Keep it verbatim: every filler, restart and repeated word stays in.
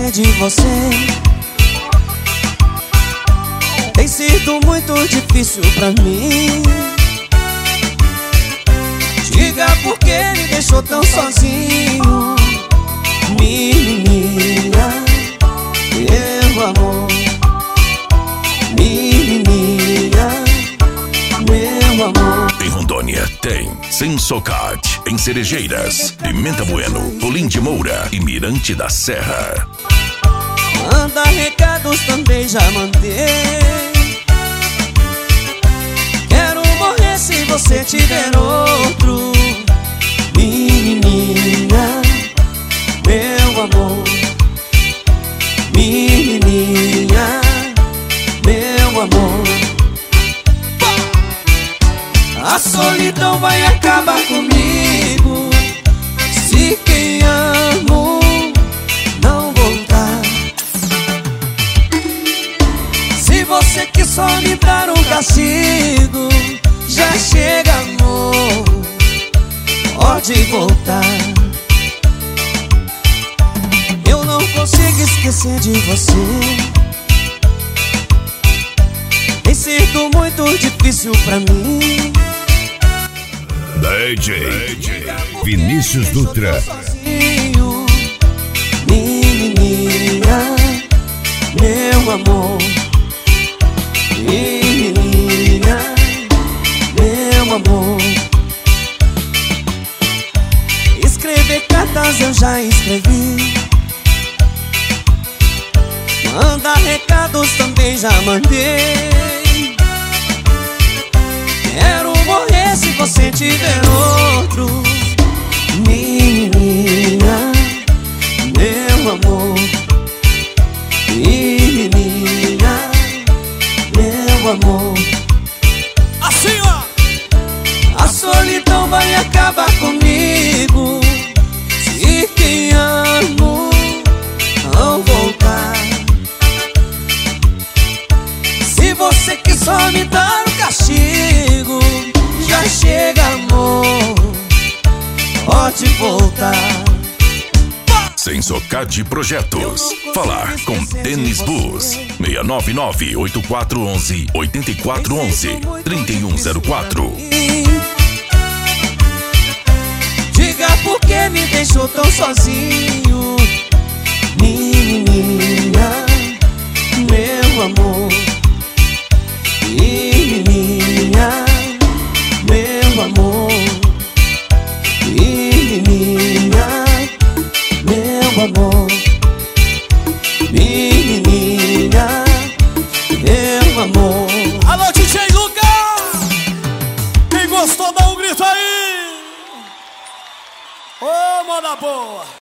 esquecer de você. Tem sido muito difícil pra mim. Diga por que me deixou tão sozinho, menininha, meu amor. Menininha, meu amor. Em Rondônia tem Sensocat, em Cerejeiras, Pimenta Bueno, Olim de Moura e Mirante da Serra. Manda recados, também já mandei. Quero morrer se você tiver outro, menininha, meu amor. Menininha, meu amor. A solidão vai acabar comigo se quem amo não voltar. Se você quis só me dar um castigo, já chega, amor, pode voltar. Eu não consigo esquecer de você. Tem sido muito difícil pra mim. D J Vinícius Dutra. Sozinho, menininha, meu amor. Menininha, meu amor. Escrever cartas eu já escrevi. Mandar recados também já mandei. Quero morrer se você tiver outro, menininha, meu amor. Menininha, meu amor. Assim, ó. A solidão vai acabar comigo se quem amo não voltar. Se você quis só me dar um castigo, já chega, amor, pode voltar. Sensocat Projetos. Falar com Denis Bus. seis nove nove, oito quatro um um, oito quatro um um, três um zero quatro. Diga por que me deixou tão sozinho, menininha, meu amor. Menininha, meu amor. Menininha, meu amor. Menininha, meu amor. Alô, D J Lucas! Quem gostou, dá um grito aí! Ô, moda boa!